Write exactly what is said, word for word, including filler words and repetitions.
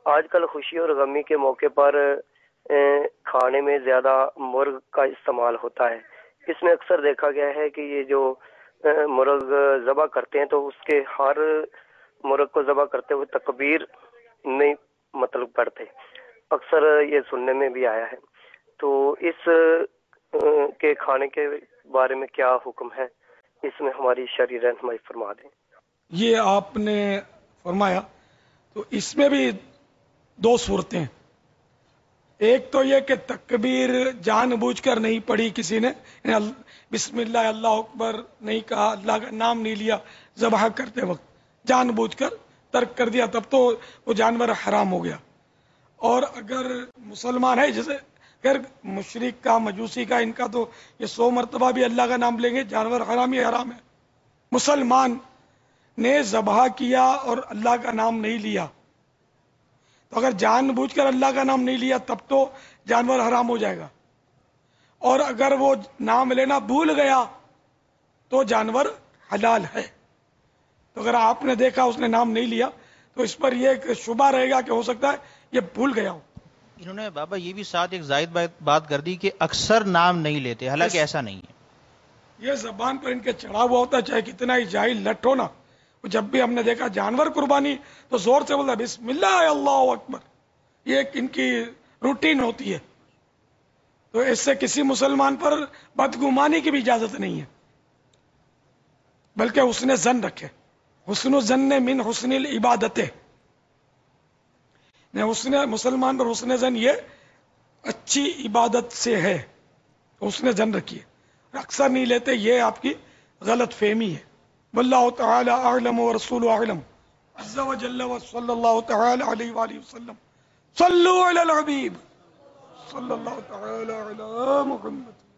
آج کل خوشی اور غمی کے موقع پر کھانے میں زیادہ مرغ کا استعمال ہوتا ہے۔ اس میں اکثر دیکھا گیا ہے کہ یہ جو مرغ ذبح کرتے ہیں تو اس کے ہر مرغ کو ذبح کرتے ہوئے تکبیر نہیں مطلب پڑھتے، اکثر یہ سننے میں بھی آیا ہے۔ تو اس کے کھانے کے بارے میں کیا حکم ہے، اس میں ہماری شرعی رہنمائی فرما دیں۔ یہ آپ نے فرمایا تو اس میں بھی دو صورتیں، ایک تو یہ کہ تکبیر جان بوجھ کر نہیں پڑھی کسی نے، بسم اللہ اللہ اکبر نہیں کہا، اللہ کا نام نہیں لیا ذبح کرتے وقت، جان بوجھ کر ترک کر دیا، تب تو وہ جانور حرام ہو گیا۔ اور اگر مسلمان ہے، جیسے اگر مشرک کا مجوسی کا ان کا تو یہ سو مرتبہ بھی اللہ کا نام لیں گے، جانور حرام ہی حرام ہے۔ مسلمان نے ذبح کیا اور اللہ کا نام نہیں لیا، تو اگر جان بوجھ کر اللہ کا نام نہیں لیا تب تو جانور حرام ہو جائے گا، اور اگر وہ نام لینا بھول گیا تو جانور حلال ہے۔ تو اگر آپ نے دیکھا اس نے نام نہیں لیا تو اس پر یہ ایک شبہ رہے گا کہ ہو سکتا ہے یہ بھول گیا ہو۔ انہوں نے بابا یہ بھی ساتھ ایک زائد بات کر دی کہ اکثر نام نہیں لیتے، حالانکہ ایسا نہیں ہے۔ یہ زبان پر ان کے چڑھا ہوا ہوتا ہے، چاہے کتنا ہی جاہل لٹ ہو نا، جب بھی ہم نے دیکھا جانور قربانی تو زور سے بولتا بسم اللہ اللہ اکبر، یہ ایک ان کی روٹین ہوتی ہے۔ تو اس سے کسی مسلمان پر بدگمانی کی بھی اجازت نہیں ہے، بلکہ حسن ظن رکھے۔ حسن الظن من حسن العبادت، حسن مسلمان پر حسن ظن یہ اچھی عبادت سے ہے، حسن ظن رکھیے، اکثر نہیں لیتے، یہ آپ کی غلط فہمی ہے۔ واللہ تعالی اعلم ورسول اعلم عز وجل وصلی اللہ تعالی علیہ وآلہ وسلم۔ صلو علی الحبیب صلی اللہ تعالی علی محمد۔